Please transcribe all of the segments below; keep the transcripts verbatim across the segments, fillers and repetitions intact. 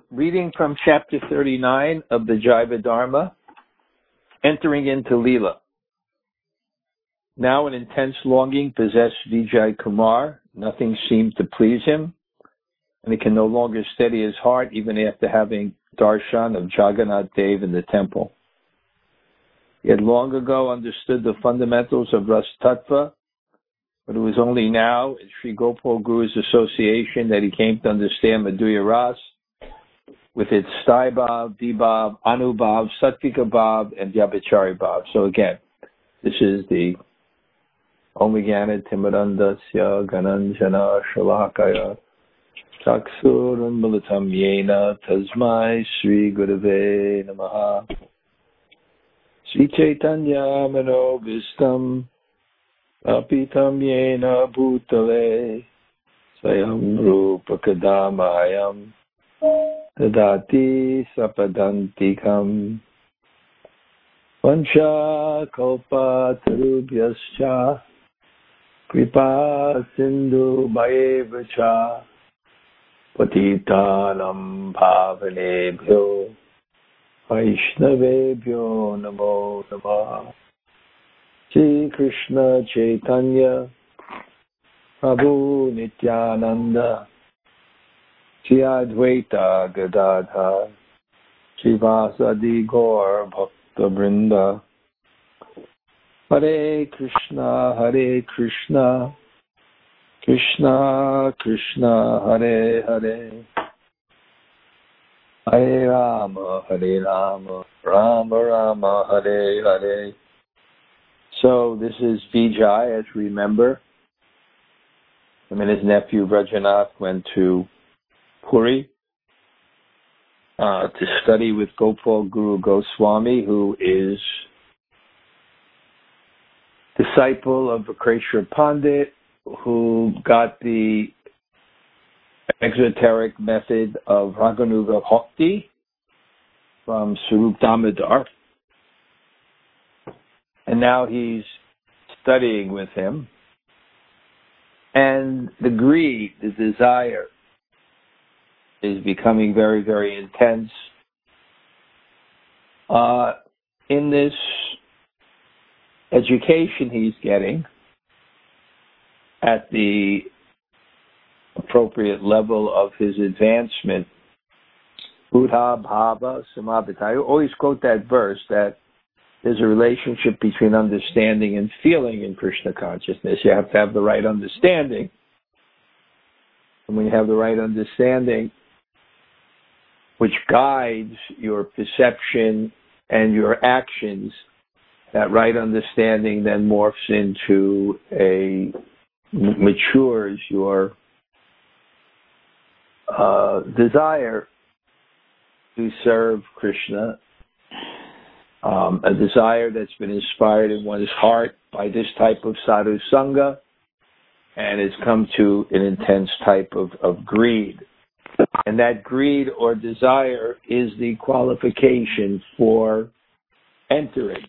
reading from chapter thirty-nine of the Jaiva Dharma, entering into Leela. Now an intense longing possessed Vijay Kumar. Nothing seemed to please him, and he can no longer steady his heart even after having darshan of Jagannath Dev in the temple. He had long ago understood the fundamentals of Ras Tattva, but it was only now in Sri Gopal Guru's association that he came to understand Madhurya Ras with its Sthai Bhav, Dibhav, Anubhav, Sattvika Bhav, and Vyabhichari Bhav. So again, this is the Om Vijnana Timurandasya Gananjana Shalakaya Chaksur Unmilitam Yena Tasmai Sri Gurave Namaha Sri Chaitanya Manovistam Apitam Yena Bhutale Swayam Rupa Kadamayam Tadati Sapadantikam Vancha Kalpa Tarubhyascha Kripa Sindhu Bhayevacha Patitanam Bhavanebhyo Vaishnavebhyo Namo Namah. Shri Krishna Chaitanya Prabhu Nityananda Shri Advaita Gadadhar Srivasadi Gaur Bhakta Vrinda. Hare Krishna Hare Krishna Krishna Krishna Hare Hare Hare Rama Hare Rama Rama Rama Hare Hare. So this is Vijay, as we remember. Him and his nephew Vrajanath went to Puri uh, to study with Gopal Guru Goswami, who is disciple of Vikreshwar Pandit, who got the exoteric method of Raganuga Bhakti from Swarup Damodar. And now he's studying with him. And the greed, the desire, is becoming very, very intense. Uh, in this education he's getting at the appropriate level of his advancement, Buddha Bhava Samavita. I always quote that verse that there's a relationship between understanding and feeling in Krishna consciousness. You have to have the right understanding. And when you have the right understanding, which guides your perception and your actions, that right understanding then morphs into a, matures your uh, desire to serve Krishna. Um, a desire that's been inspired in one's heart by this type of sadhu sangha, and has come to an intense type of, of greed. And that greed or desire is the qualification for entering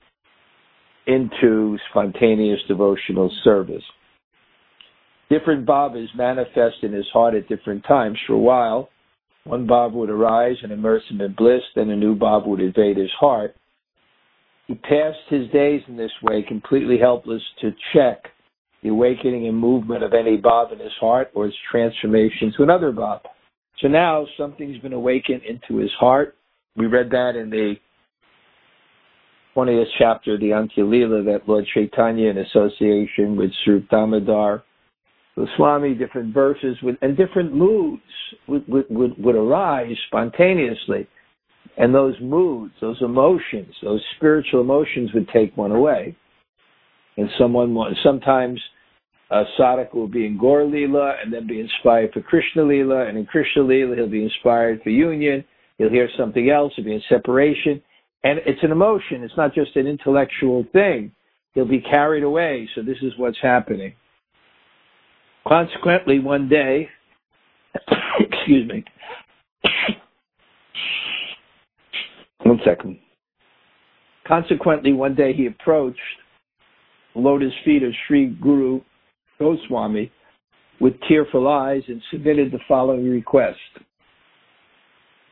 into spontaneous devotional service. Different bhavas manifest in his heart at different times. For a while, one bhava would arise and immerse him in bliss, then a new bhava would invade his heart. He passed his days in this way, completely helpless to check the awakening and movement of any bhava in his heart or its transformation to another bhava. So now something's been awakened into his heart. We read that in the twentieth chapter of the Antya Leela, that Lord Chaitanya, in association with Swarup Damodar Goswami, different verses would, and different moods would, would, would, would arise spontaneously. And those moods, those emotions, those spiritual emotions would take one away. And someone, sometimes a sadhaka will be in Gaur Leela and then be inspired for Krishna Leela. And in Krishna Leela, he'll be inspired for union. He'll hear something else. He'll be in separation. And it's an emotion. It's not just an intellectual thing. He'll be carried away. So this is what's happening. Consequently, one day, excuse me, one second. Consequently, one day he approached the lotus feet of Sri Guru Goswami with tearful eyes and submitted the following request.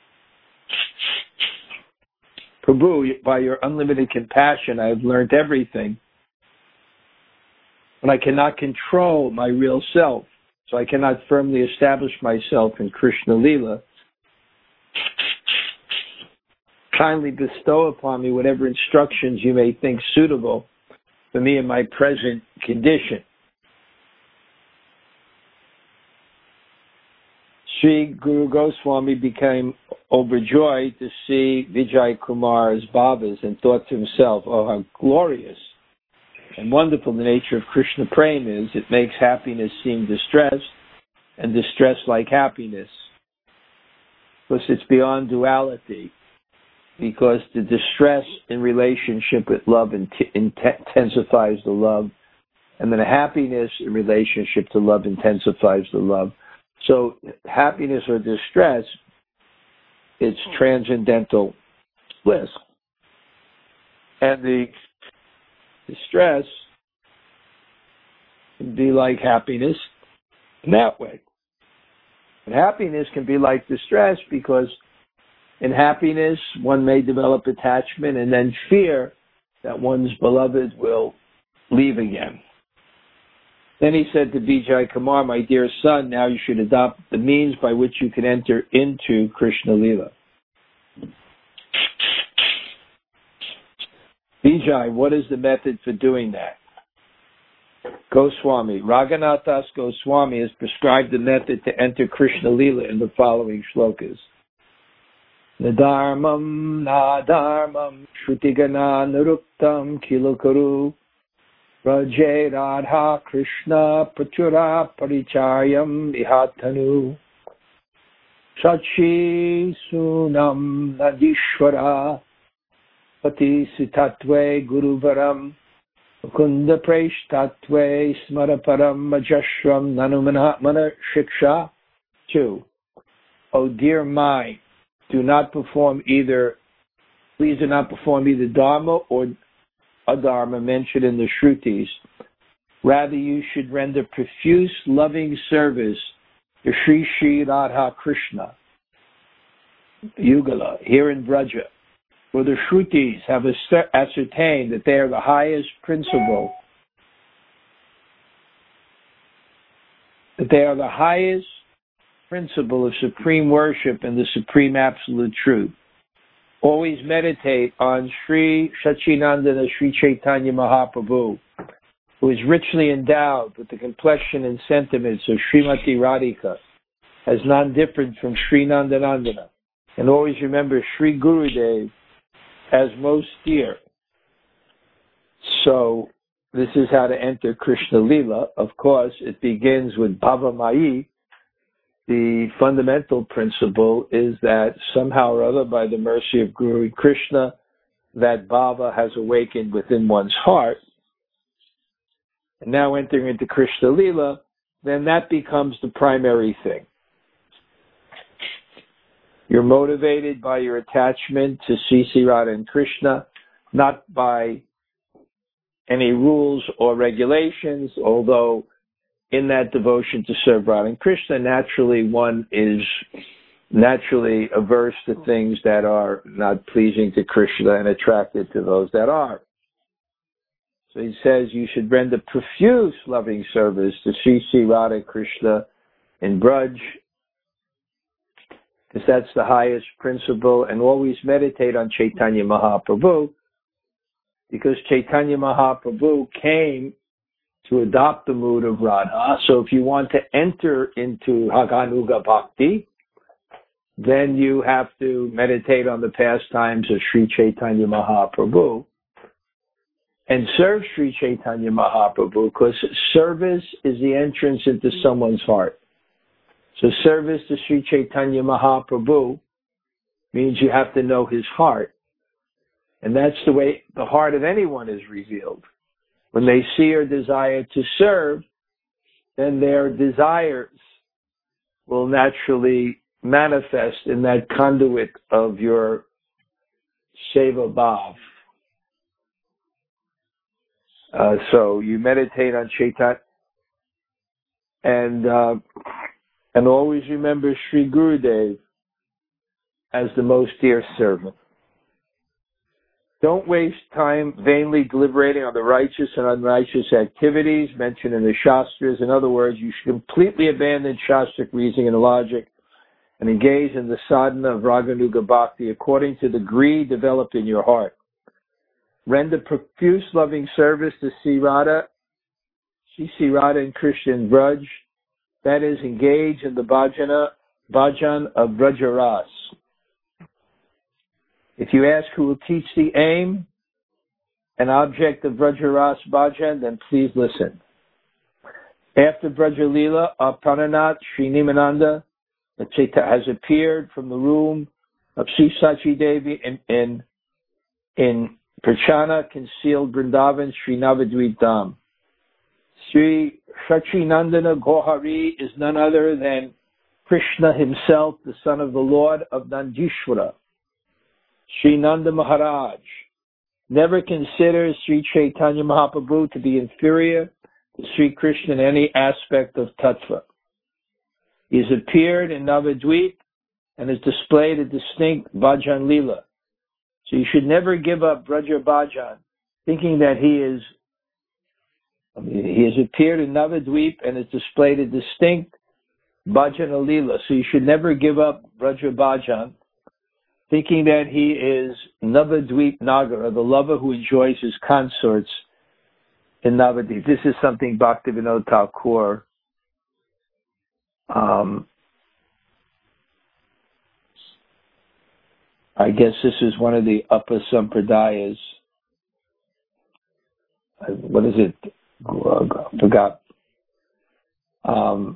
Prabhu, by your unlimited compassion, I have learned everything. But I cannot control my real self, so I cannot firmly establish myself in Krishna Lila. Kindly bestow upon me whatever instructions you may think suitable for me in my present condition. Sri Guru Goswami became overjoyed to see Vijay Kumar's bhavas and thought to himself, oh, how glorious and wonderful the nature of Krishna Prema is. It makes happiness seem distress and distress like happiness. Because it's beyond duality. Because the distress in relationship with love int- intensifies the love, and then the happiness in relationship to love intensifies the love. So happiness or distress, it's transcendental bliss. And the distress can be like happiness in that way. And happiness can be like distress because in happiness, one may develop attachment and then fear that one's beloved will leave again. Then he said to Vijay Kumar, my dear son, now you should adopt the means by which you can enter into Krishna Lila. Vijay, what is the method for doing that? Goswami, Raghunath Das Goswami has prescribed the method to enter Krishna Lila in the following shlokas. Nadharmam, nadharmam, shrutigana naruktam kilokuru, Raje Radha Krishna Prachura Parichayam Ihatanu, Sachi Sunam Nadishwara, Pati Sitatve Guruvaram, Mukunda Preshtatve Smaraparam Majashram Nanumana Mana Shiksha. Two. O dear mind, do not perform either, please do not perform either Dharma or Adharma mentioned in the Shrutis. Rather, you should render profuse, loving service to Sri Sri Radha Krishna, Yugala, here in Braja, where the Shrutis have ascertained that they are the highest principle, that they are the highest principle of supreme worship and the supreme absolute truth. Always meditate on Sri Sachinandana Sri Chaitanya Mahaprabhu, who is richly endowed with the complexion and sentiments of Srimati Radhika, as none different from Sri Nandanandana. And always remember Sri Gurudev as most dear. So this is how to enter Krishna Lila. Of course, it begins with Bhava Mai. The fundamental principle is that somehow or other, by the mercy of Guru Krishna, that bhava has awakened within one's heart. And now entering into Krishna Lila, then that becomes the primary thing. You're motivated by your attachment to Sri Sri Radha and Krishna, not by any rules or regulations, although in that devotion to serve Radha and Krishna, naturally one is naturally averse to things that are not pleasing to Krishna and attracted to those that are. So he says you should render profuse loving service to Sri Sri Radha Krishna in Braj, because that's the highest principle, and always meditate on Chaitanya Mahaprabhu, because Chaitanya Mahaprabhu came to adopt the mood of Radha. So if you want to enter into Haganuga Bhakti, then you have to meditate on the pastimes of Sri Chaitanya Mahaprabhu and serve Sri Chaitanya Mahaprabhu, because service is the entrance into someone's heart. So service to Sri Chaitanya Mahaprabhu means you have to know his heart. And that's the way the heart of anyone is revealed. When they see or desire to serve, then their desires will naturally manifest in that conduit of your Seva Bhav. Uh, so you meditate on Chaitanya, and uh, and always remember Sri Gurudev as the most dear servant. Don't waste time vainly deliberating on the righteous and unrighteous activities mentioned in the Shastras. In other words, you should completely abandon Shastric reasoning and logic and engage in the sadhana of Raganuga Bhakti according to the greed developed in your heart. Render profuse loving service to Sri Radha, Sri Sri Radha and Krishna Vraj, that is, engage in the bhajana, bhajan of Vrajaras. If you ask who will teach the aim and object of Vrajaras bhajan, then please listen. After Vrajalila, our Prananath, Sri Nimananda, has appeared from the room of Sri Sachi Devi in, in, in Prachana, concealed Vrindavan, Sri Navadvip Dham. Sri Sachinandana Gohari is none other than Krishna himself, the son of the Lord of Nandishvara. Sri Nanda Maharaj never considers Sri Chaitanya Mahaprabhu to be inferior to Sri Krishna in any aspect of tattva. He has appeared in Navadvip and has displayed a distinct bhajan lila. So you should never give up Braja Bhajan, thinking that he is, I mean, he has appeared in Navadvip and has displayed a distinct bhajan lila. So you should never give up Braja Bhajan, thinking that he is Navadvip Nagara, the lover who enjoys his consorts in Navadvip. This is something Bhaktivinoda Thakur um, I guess this is one of the Upper Sampradayas. What is it? I forgot. Um,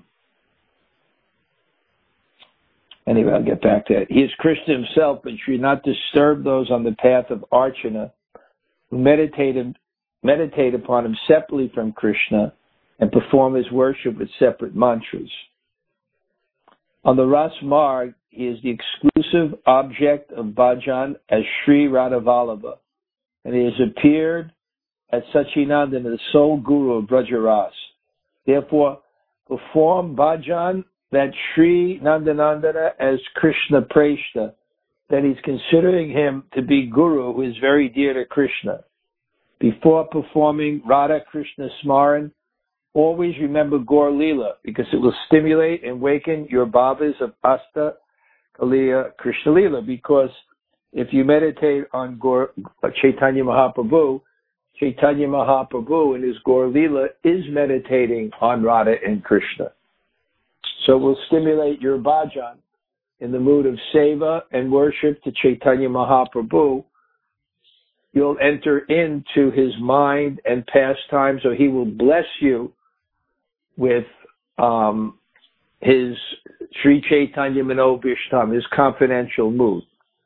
anyway, I'll get back to it. He is Krishna himself, but should not disturb those on the path of Archana who meditate, meditate upon him separately from Krishna and perform his worship with separate mantras. On the Ras Marg, he is the exclusive object of bhajan as Sri Radha Vallabha, and he has appeared as Sachinandana, the sole guru of Brajaras. Therefore, perform bhajan that Sri Nandanandana as Krishna Preshta, that he's considering him to be guru who is very dear to Krishna. Before performing Radha Krishna Smaran, always remember Gaur Leela, because it will stimulate and waken your bhavas of Asta Kaliya Krishna Leela, because if you meditate on Gaur, Chaitanya Mahaprabhu, Chaitanya Mahaprabhu in his Gaur Leela is meditating on Radha and Krishna. So it will stimulate your bhajan in the mood of seva and worship to Chaitanya Mahaprabhu. You'll enter into his mind and pastime, so he will bless you with um, his Sri Chaitanya Manobhishtam, his confidential mood.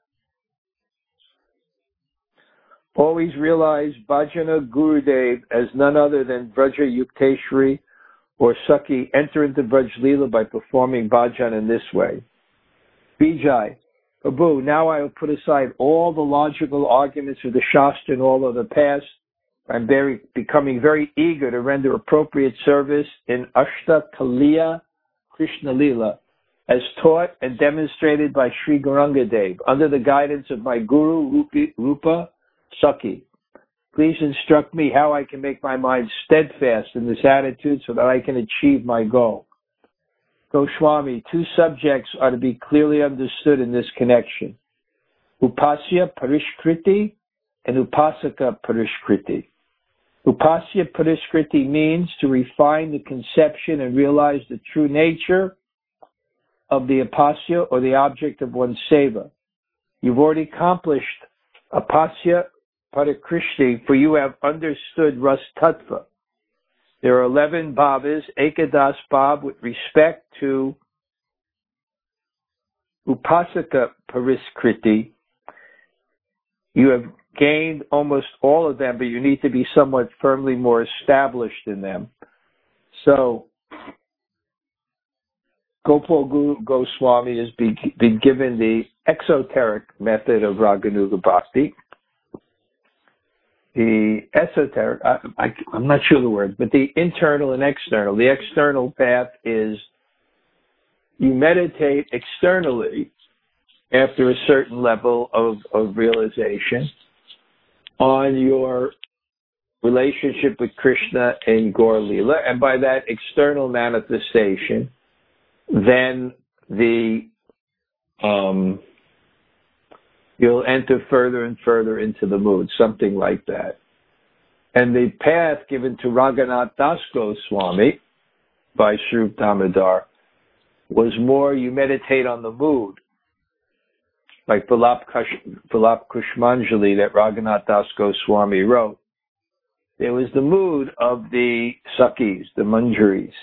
Always realize Bhajana Gurudev as none other than Vraja Yukteshwari or Sakhi enter into Vraj Leela by performing bhajan in this way. Vijay, Prabhu, now I will put aside all the logical arguments of the Shastra and all of the past. I'm very, becoming very eager to render appropriate service in Ashta Kaliya Krishna Leela, as taught and demonstrated by Sri Gauranga Dev, under the guidance of my Guru, Rupi, Rupa Sakhi. Please instruct me how I can make my mind steadfast in this attitude so that I can achieve my goal. Goswami, two subjects are to be clearly understood in this connection. Upasya Parishkriti and Upasaka Parishkriti. Upasya Parishkriti means to refine the conception and realize the true nature of the Upasya or the object of one's seva. You've already accomplished Upasya Parishkriti, for you have understood Ras Tattva. There are eleven bhavas, Ekadas Bhav, with respect to Upasaka Parishkriti. You have gained almost all of them, but you need to be somewhat firmly more established in them. So, Gopal Guru Goswami has been given the exoteric method of Raganuga Bhakti. The esoteric, I, I, I'm not sure the word, but the internal and external. The external path is you meditate externally after a certain level of, of realization. on your relationship with Krishna in Gaur Lila, and by that external manifestation, then the um, you'll enter further and further into the mood, something like that. And the path given to Raghunath Das Goswami by Sri Rup Damodar was more you meditate on the mood, like Vilap Kushmanjali that Raghunath Das Goswami wrote. There was the mood of the Sakis, the Manjaris,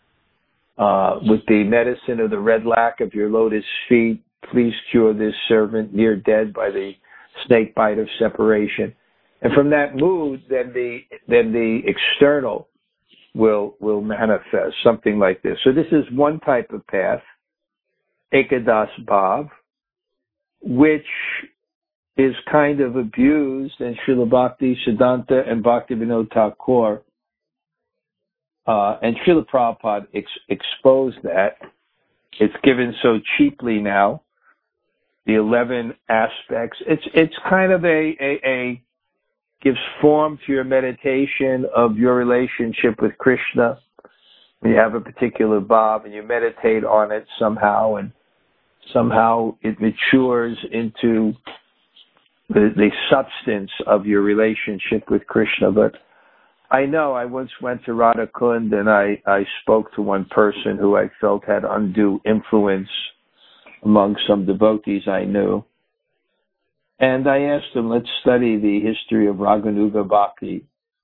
uh, with the medicine of the red lac of your lotus feet. Please cure this servant near dead by the snake bite of separation. And from that mood, then the then the external will will manifest, something like this. So this is one type of path, Ekadas Bhav, which is kind of abused, and Srila Bhakti Siddhanta and Bhaktivinoda Thakur uh, and Srila Prabhupada ex- exposed that. It's given so cheaply now, the eleven aspects. It's it's kind of a, a, a gives form to your meditation of your relationship with Krishna. You have a particular bhav and you meditate on it somehow, and somehow it matures into the, the substance of your relationship with Krishna. But I know I once went to Radhakund and I, I spoke to one person who I felt had undue influence among some devotees I knew. And I asked him, let's study the history of Raganuga Bhakti.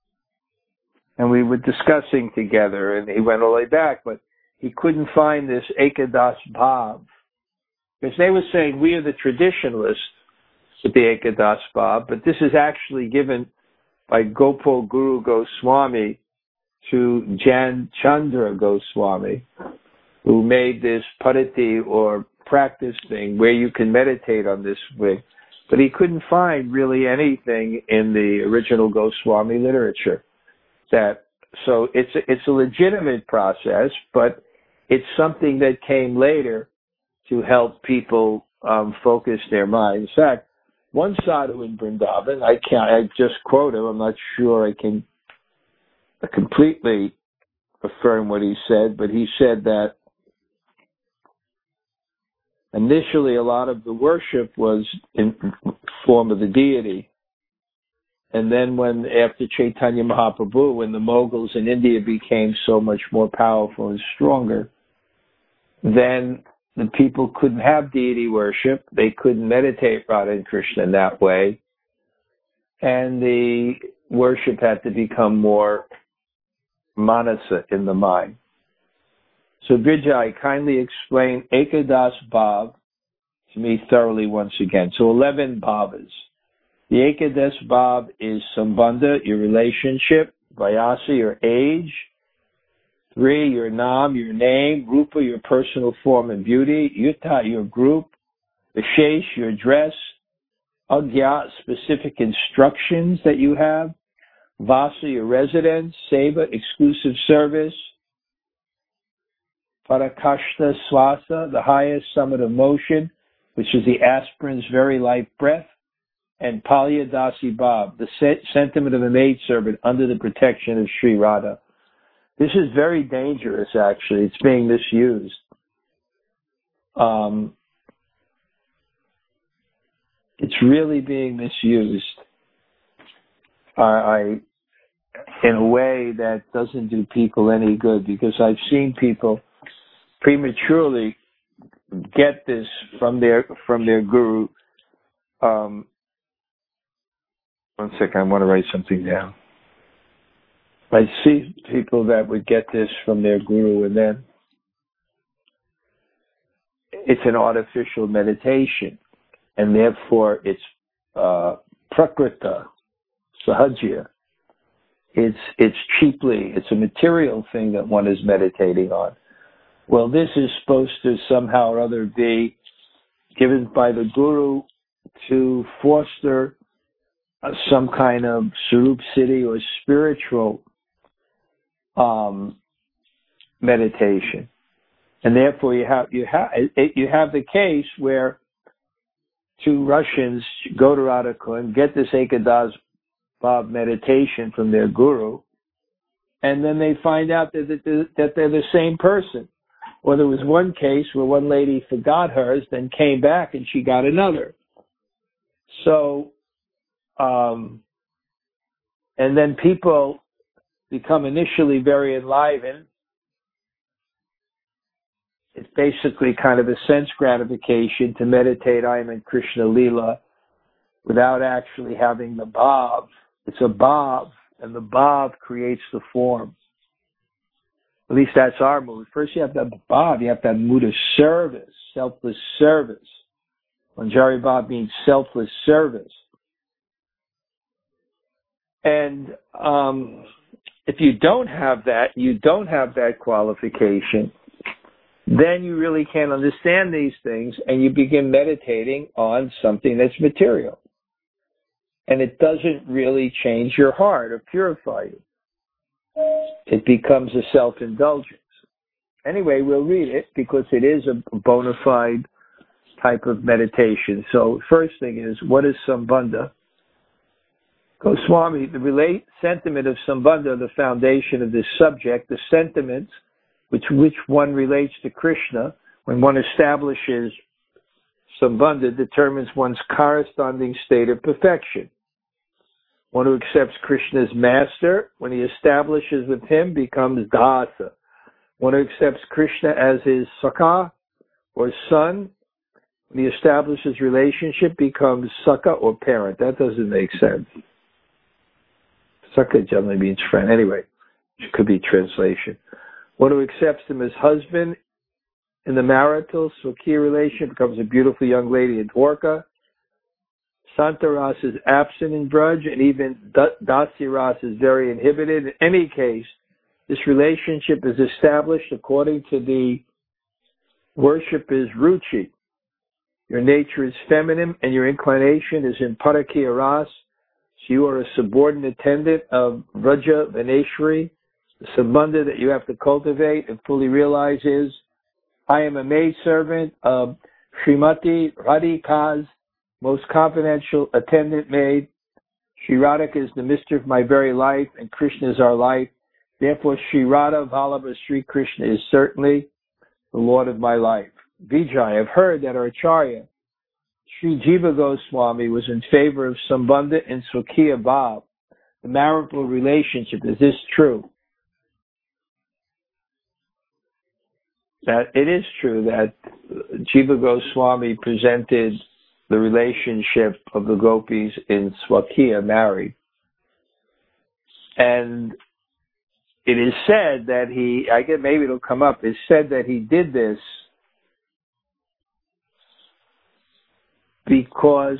And we were discussing together, and he went all the way back, but he couldn't find this Ekadas Bhav. Because they were saying, we are the traditionalists with the Ekadas Bhav, but this is actually given by Gopal Guru Goswami to Jan Chandra Goswami, who made this padati or practice thing where you can meditate on this way. But he couldn't find really anything in the original Goswami literature. That so it's a, it's a legitimate process, but it's something that came later to help people um, focus their mind. In fact, one sadhu in Vrindavan, I can't, I just quote him. I'm not sure I can completely affirm what he said, but he said that initially, a lot of the worship was in form of the deity. And then when, after Chaitanya Mahaprabhu, when the Mughals in India became so much more powerful and stronger, then the people couldn't have deity worship. They couldn't meditate Radha and Krishna in that way. And the worship had to become more manasa, in the mind. So Vijay, kindly explain Ekadas Bhav to me thoroughly once again. So eleven bhavas. The Ekadas Bhav is Sambandha, your relationship, Vyasa, your age, three, your Nam, your name, Rupa, your personal form and beauty, Yuta, your group, Vishesh, your dress, Agya, specific instructions that you have, Vasa, your residence, Seva, exclusive service, Parakashta Swasa, the highest summit of motion, which is the aspirin's very light breath, and Palya Dasi Bhav, the se- sentiment of a maidservant under the protection of Sri Radha. This is very dangerous, actually. It's being misused. Um, it's really being misused I, I, in a way that doesn't do people any good, because I've seen people prematurely get this from their from their guru. Um, one second, I want to write something down. I see people that would get this from their guru, and then it's an artificial meditation, and therefore it's uh, prakrita, sahajya. It's it's cheaply, it's a material thing that one is meditating on. Well, this is supposed to somehow or other be given by the guru to foster uh, some kind of Sarup Siddhi or spiritual um, meditation, and therefore you have you have you have the case where two Russians go to Radhakund, get this Ekadas Bab meditation from their guru, and then they find out that, that, that they're the same person. Or there was one case where one lady forgot hers, then came back and she got another. So, um, and then people become initially very enlivened. It's basically kind of a sense gratification to meditate I am in Krishna Leela without actually having the bhav. It's a bhav, and the bhav creates the form. At least that's our mood. First you have to have the bhav, you have to have mood of service, selfless service. Manjari bhav means selfless service. And um, if you don't have that, you don't have that qualification, then you really can't understand these things, and you begin meditating on something that's material. And it doesn't really change your heart or purify you. It becomes a self-indulgence. Anyway, we'll read it because it is a bona fide type of meditation. So first thing is, what is Sambandha? Goswami, the relate, sentiment of Sambandha, the foundation of this subject, the sentiments which which one relates to Krishna, when one establishes Sambandha, determines one's corresponding state of perfection. One who accepts Krishna as master, when he establishes with him, becomes dasa. One who accepts Krishna as his sakha, or son, when he establishes relationship, becomes sakha, or parent. That doesn't make sense. Sakha generally means friend. Anyway, it could be translation. One who accepts him as husband in the marital Swakya relation becomes a beautiful young lady in Dwarka. Santaras is absent in Braj, and even Dasiras is very inhibited. In any case, this relationship is established according to the worship is Ruchi. Your nature is feminine, and your inclination is in Parakya Ras. So you are a subordinate attendant of Vraja Vaneshwari. The Sambandha that you have to cultivate and fully realize is, I am a maidservant of Srimati Radhika's most confidential attendant maid. Sri Radhika is the mistress of my very life, and Krishna is our life. Therefore, Sri Radha Vallabha Sri Krishna is certainly the Lord of my life. Vijay, I've heard that our Acharya, Sri Jiva Goswami, was in favor of Sambandha and Swakya Bhav, the marital relationship. Is this true? That it is true that Jiva Goswami presented the relationship of the gopis in Swakya married. And it is said that he, I guess maybe it'll come up, it's said that he did this because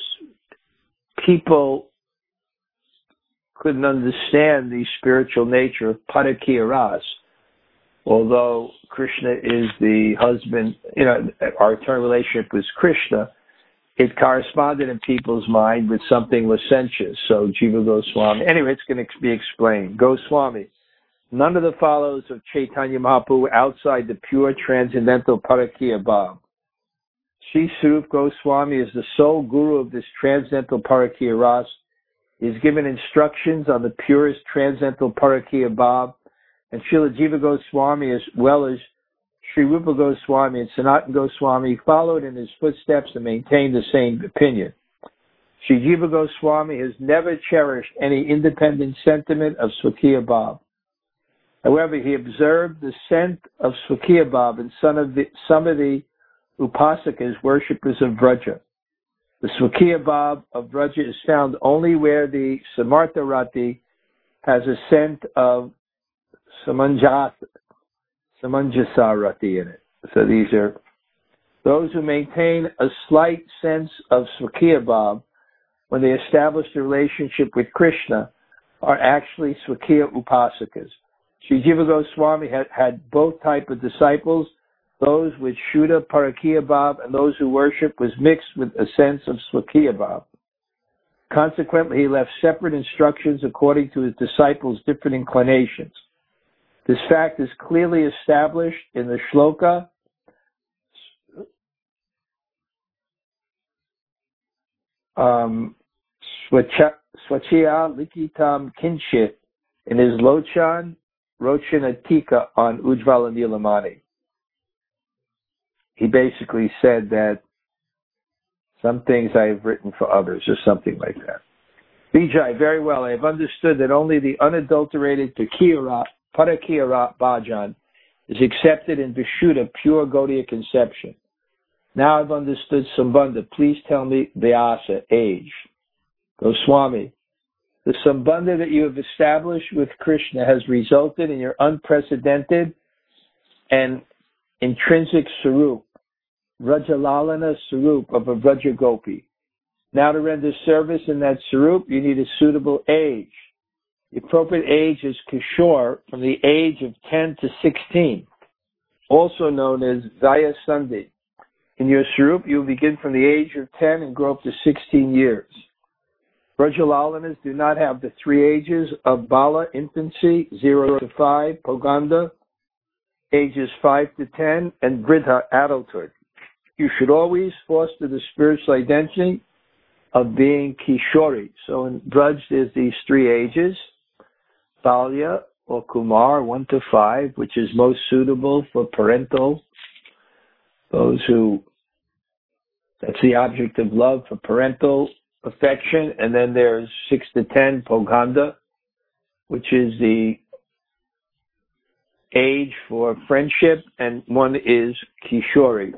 people couldn't understand the spiritual nature of Parakya Ras. Although Krishna is the husband, you know, our eternal relationship with Krishna, it corresponded in people's mind with something licentious. So Jiva Goswami, anyway, it's going to be explained. Goswami, none of the followers of Chaitanya Mahaprabhu outside the pure transcendental Parakya Bhav. Sri Swarup Goswami is the sole guru of this transcendental Parakya Ras. He is given instructions on the purest transcendental Parakya Bhav, and Srila Jiva Goswami, as well as Sri Rupa Goswami and Sanatana Goswami, followed in his footsteps and maintained the same opinion. Sri Jiva Goswami has never cherished any independent sentiment of Swakya Bhav. However, he observed the scent of Swakya Bhav in some of the, some of the Upasakas, worshippers of Vraja. The Swakya Bhav of Vraja is found only where the Samartha Rati has a scent of Samanjasa, Samanjasa Rati in it. So these are those who maintain a slight sense of Swakya Bhav when they establish a relationship with Krishna are actually Swakya Upasakas. Sri Jiva Goswami had, had both types of disciples, those with Shuddha Parakya Bhav and those who worship was mixed with a sense of Swakya Bhav. Consequently, he left separate instructions according to his disciples' different inclinations. This fact is clearly established in the shloka um, Swachia Likitam Kinshit in his Lochan Rochanatika on Ujvala Nilamani. He basically said that some things I have written for others, or something like that. Vijay, very well. I have understood that only the unadulterated Pakira, Parakira Bhajan is accepted in Vishuddha, pure Gaudiya conception. Now I've understood Sambandha. Please tell me Vyasa, age. Goswami, the Sambandha that you have established with Krishna has resulted in your unprecedented and intrinsic Sarup, Rajalalana Sarup of a Vraja Gopi. Now to render service in that Sarup, you need a suitable age. The appropriate age is Kishore, from the age of ten to sixteen, also known as Vaya Sandhi. In your Sarup, you will begin from the age of ten and grow up to sixteen years. Brajalalanas do not have the three ages of Bala, infancy, zero to five, Poganda, ages five to ten, and Vridha, adulthood. You should always foster the spiritual identity of being Kishori. So in Braj, there's these three ages, Balya or Kumar, one to five, which is most suitable for parental, those who, that's the object of love for parental affection. And then there's six to ten, Poganda, which is the age for friendship, and one is Kishori.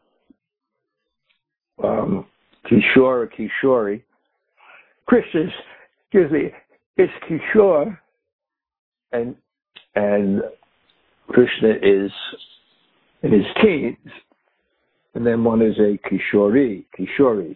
Um, Kishore or Kishori. Krishna's, excuse me, it's Kishore, and and Krishna is in his teens, and then one is a Kishori, Kishori.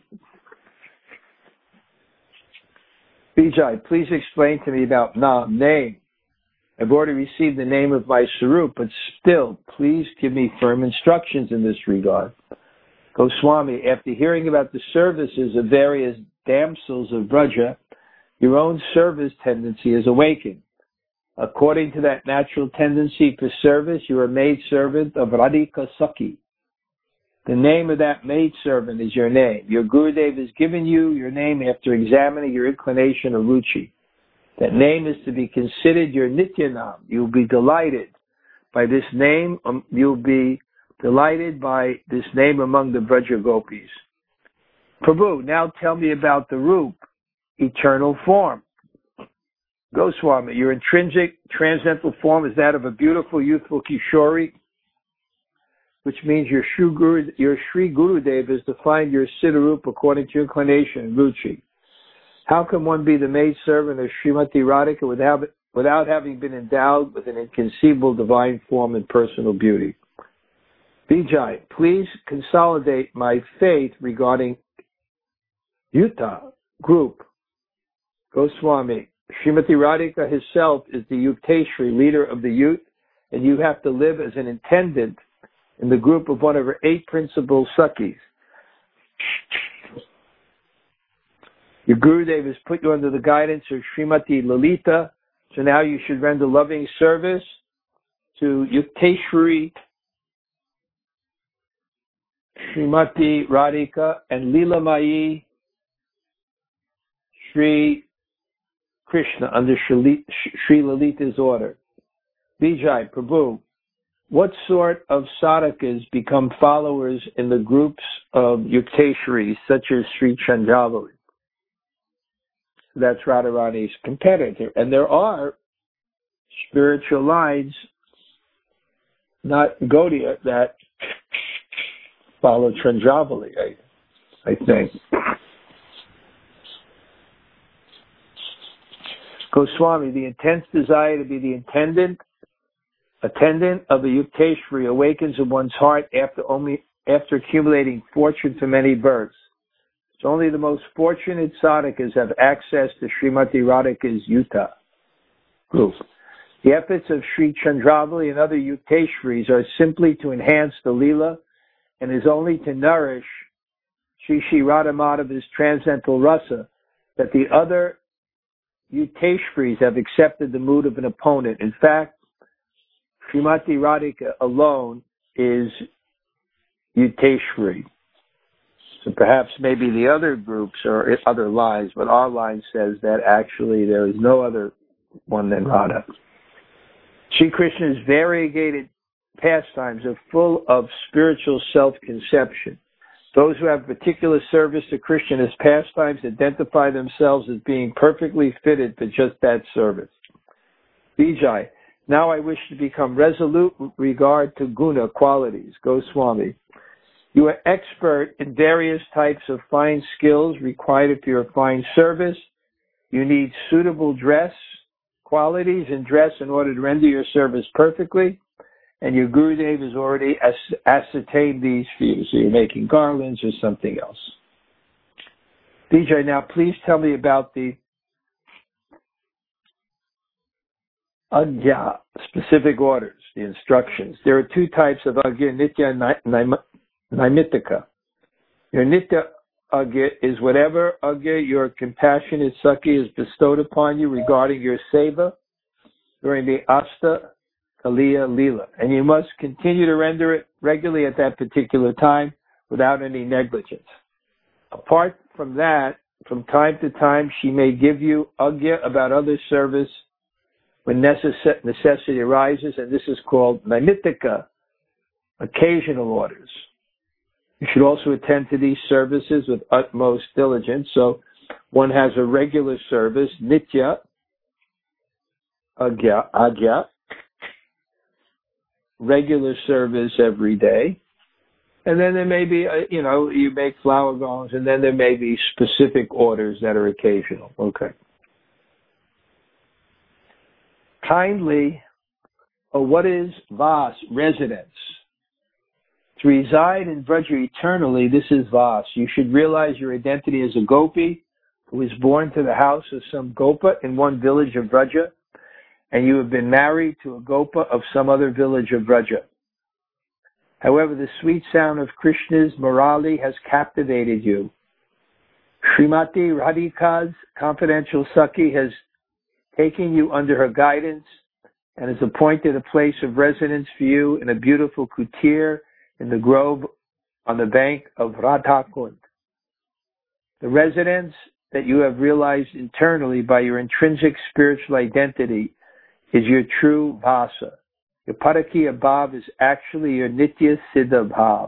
Vijay, please explain to me about Nam, name. I've already received the name of my Sarup, but still, please give me firm instructions in this regard. Goswami, after hearing about the services of various damsels of Braja, your own service tendency is awakened. According to that natural tendency for service, you are maidservant of Radhika Sakhi. The name of that maidservant is your name. Your Gurudev has given you your name after examining your inclination or ruchi. That name is to be considered your Nityanam. You'll be delighted by this name. Um, you'll be delighted by this name among the Vraja Gopis. Prabhu, now tell me about the Rup, eternal form. Goswami, your intrinsic transcendental form is that of a beautiful, youthful Kishori, which means your Shri Guru, your Shri Gurudev has defined your Siddharup according to your inclination and ruchi. How can one be the maidservant of Srimati Radhika without, without having been endowed with an inconceivable divine form and personal beauty? Vijay, please consolidate my faith regarding Yuta group. Goswami, Srimati Radhika herself is the Yukteshri, leader of the youth, and you have to live as an attendant in the group of one of her eight principal Sakhis. Your Gurudev has put you under the guidance of Srimati Lalita, so now you should render loving service to Yukteshri, Srimati Radhika, and Leelamayi Sri Krishna under Sri Lalita's order. Vijay, Prabhu, what sort of sadhakas become followers in the groups of Yukteshri, such as Sri Chandravali? That's Radharani's competitor. And there are spiritual lines, not Gaudiya, that follow Chandravali, I, I think. Goswami, the intense desire to be the attendant, attendant of a Yukteshri awakens in one's heart after only after accumulating fortune for many births. So only the most fortunate sadhakas have access to Srimati Radhika's Yuta group. The efforts of Sri Chandravali and other Yukteshris are simply to enhance the Leela and is only to nourish Sri Sri Radha Madhava's transcendental rasa that the other Yukteshris have accepted the mood of an opponent. In fact, Srimati Radhika alone is Yukteshri. So perhaps maybe the other groups or other lines, but our line says that actually there is no other one than Radha. Sri Krishna's variegated pastimes are full of spiritual self-conception. Those who have particular service to Krishna as pastimes identify themselves as being perfectly fitted for just that service. Vijay, now I wish to become resolute with regard to guna, qualities. Goswami, you are expert in various types of fine skills required for your fine service. You need suitable dress, qualities in dress in order to render your service perfectly. And your Gurudev has already as- ascertained these for you. So you're making garlands or something else. Vijay, now please tell me about the Agya, specific orders, the instructions. There are two types of Agya, Nitya and Naimittika. Your Nitya Agya is whatever Agya your compassionate Sakhi has bestowed upon you regarding your seva during the Asta Kaliya Leela, and you must continue to render it regularly at that particular time without any negligence. Apart from that, from time to time, she may give you Agya about other service when necess- necessity arises, and this is called Naimittika, occasional orders. You should also attend to these services with utmost diligence. So one has a regular service, Nitya, Agya, Agya, regular service every day. And then there may be, uh, you know, you make flower garlands, and then there may be specific orders that are occasional. Okay. Kindly, oh, what is Vas, residence? To reside in Vraja eternally, this is Vas. You should realize your identity as a gopi who is born to the house of some gopa in one village of Vraja, and you have been married to a gopa of some other village of Vraja. However, the sweet sound of Krishna's Murali has captivated you. Srimati Radhika's confidential Sakhi has taken you under her guidance and has appointed a place of residence for you in a beautiful kutir in the grove on the bank of Radhakund. The residence that you have realized internally by your intrinsic spiritual identity is your true Vasa. Your Parakiya Bhav is actually your Nitya Siddha Bhav.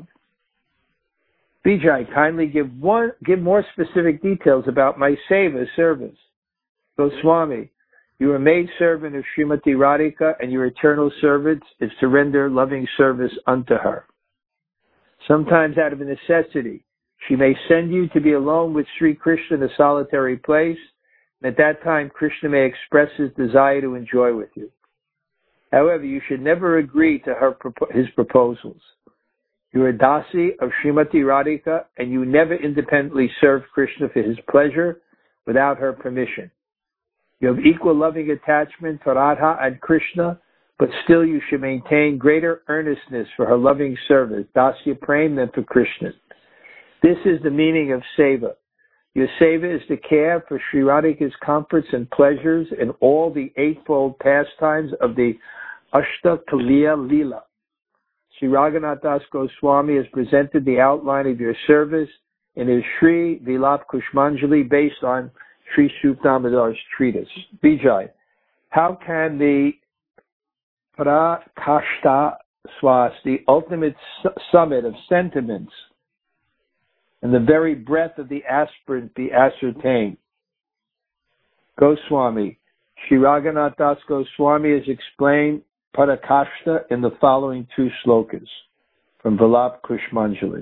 Vijay, kindly give one, give more specific details about my seva service. Goswami, you are made servant of Srimati Radhika, and your eternal service is to render loving service unto her. Sometimes out of a necessity, she may send you to be alone with Sri Krishna in a solitary place, and at that time Krishna may express his desire to enjoy with you. However, you should never agree to her his proposals. You are Dasi of Srimati Radhika, and you never independently serve Krishna for his pleasure without her permission. You have equal loving attachment to Radha and Krishna, but still you should maintain greater earnestness for her loving service, Dasya Prem, than for Krishna. This is the meaning of seva. Your seva is to care for Sri Radhika's comforts and pleasures in all the eightfold pastimes of the Ashta Kaliya Leela. Sri Raghunath Das Goswami has presented the outline of your service in his Sri Vilap Kushmanjali based on Sri Supnamadhar's treatise. Vijay, how can the Parakashta Swas, the ultimate su- summit of sentiments, and the very breath of the aspirant be ascertained? Goswami, Sri Raghunath Das Goswami has explained Parakashta in the following two slokas from Vilap Kushmanjali.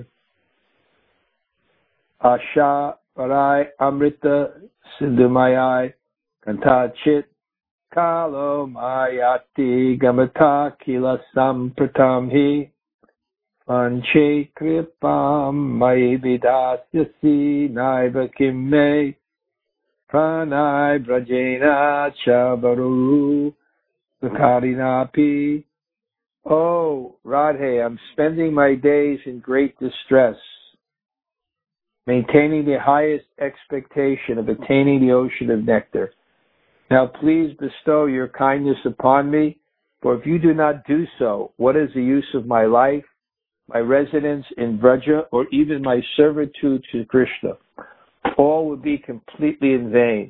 Asha Parai Amrita Sindhumayai Kanta Chit Kalo Mayati Gamata Kila Sampratam Hi Panche Kripam Mai Vidasyasi Naiva Kimme Pranai Brajena Chabaru Karinapi. Oh, Radhe, I'm spending my days in great distress, maintaining the highest expectation of attaining the ocean of nectar. Now please bestow your kindness upon me, for if you do not do so, what is the use of my life? my residence in Vraja, or even my servitude to Krishna. All would be completely in vain.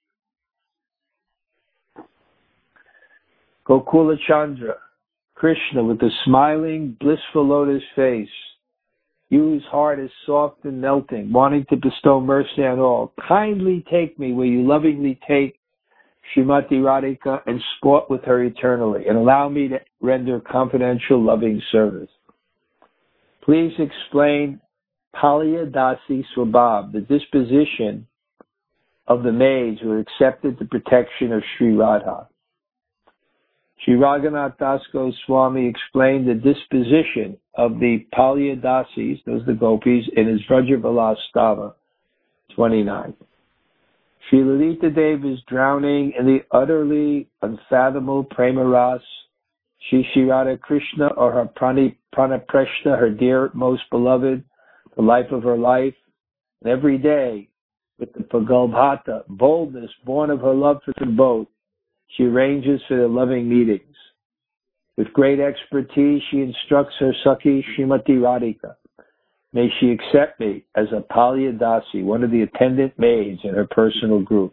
Gokula Chandra, Krishna with a smiling, blissful lotus face, you whose heart is soft and melting, wanting to bestow mercy on all, kindly take me where you lovingly take Srimati Radhika and sport with her eternally, and allow me to render confidential loving service. Please explain Palya Dasi Swabhava, the disposition of the maids who accepted the protection of Sri Radha. Sri Raghunath Das Goswami explained the disposition of the Palya Dasis, those are the gopis, in his Vrajavilastava twenty-nine. Sri Lalita Devi is drowning in the utterly unfathomable prema ras. Sri Sri Radha Krishna, or her prani, pranapreshna, her dear, most beloved, the life of her life. And every day, with the pagalbhata, boldness born of her love for them both, she arranges for their loving meetings. With great expertise, she instructs her Sakhi Srimati Radhika. May she accept me as a Palya Dasi, one of the attendant maids in her personal group.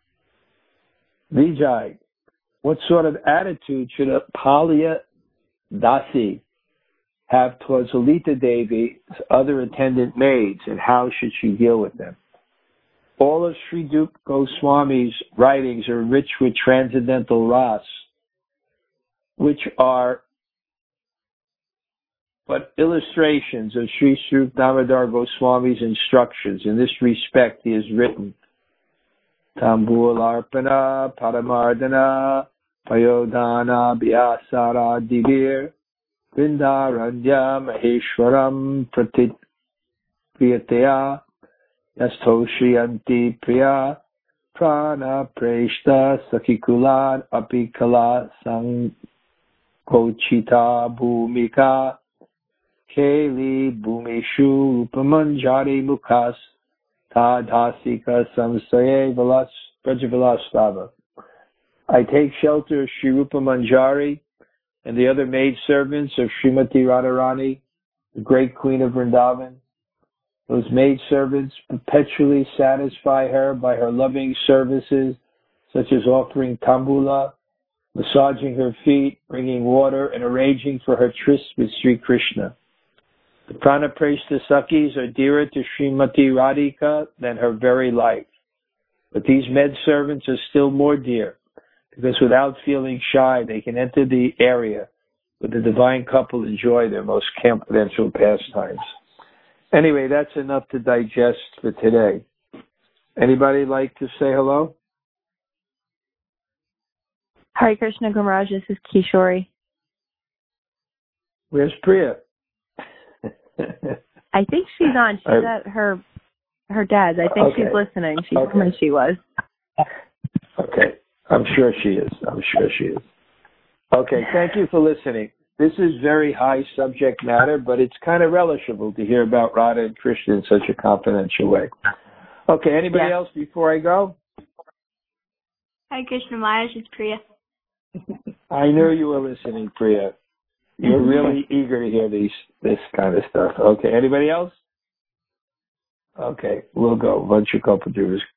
Vijay, what sort of attitude should a Palya Dasi have towards Lalita Devi's other attendant maids, and how should she deal with them? All of Sri Dup Goswami's writings are rich with transcendental ras, which are but illustrations of Sri Sri Damodar Goswami's instructions. In this respect, he has written, Tambularpana Paramardana Payodhana Vyasara Divir Vrindaranya Maheshwaram Pratit Priyateya Yasto Shriyanti Priya Prana Preshta Sakikulan Apikala Sankochita Bhumika Keli Bhumishu Upamanjari Mukas Tadhasika Samsaye Vilas Brajavilastava. I take shelter of Sri Rupa Manjari and the other maidservants of Srimati Radharani, the great queen of Vrindavan. Those maidservants perpetually satisfy her by her loving services, such as offering tambula, massaging her feet, bringing water, and arranging for her tryst with Sri Krishna. The Pranapreshta Sakhis are dearer to Srimati Radhika than her very life. But these maidservants are still more dear, because without feeling shy, they can enter the area where the divine couple enjoy their most confidential pastimes. Anyway, that's enough to digest for today. Anybody like to say hello? Hare Krishna Gumaraj, this is Kishori. Where's Priya? I think she's on. She's I, at her her dad's. I think okay. she's listening. She okay. told me she was. Okay. I'm sure she is. I'm sure she is. Okay. Thank you for listening. This is very high subject matter, but it's kind of relishable to hear about Radha and Krishna in such a confidential way. Okay. Anybody yeah. else before I go? Hi, Krishna Maharaj. It's Priya. I knew you were listening, Priya. You're really eager to hear these this kind of stuff. Okay. Anybody else? Okay. We'll go. Vanchukopadurus.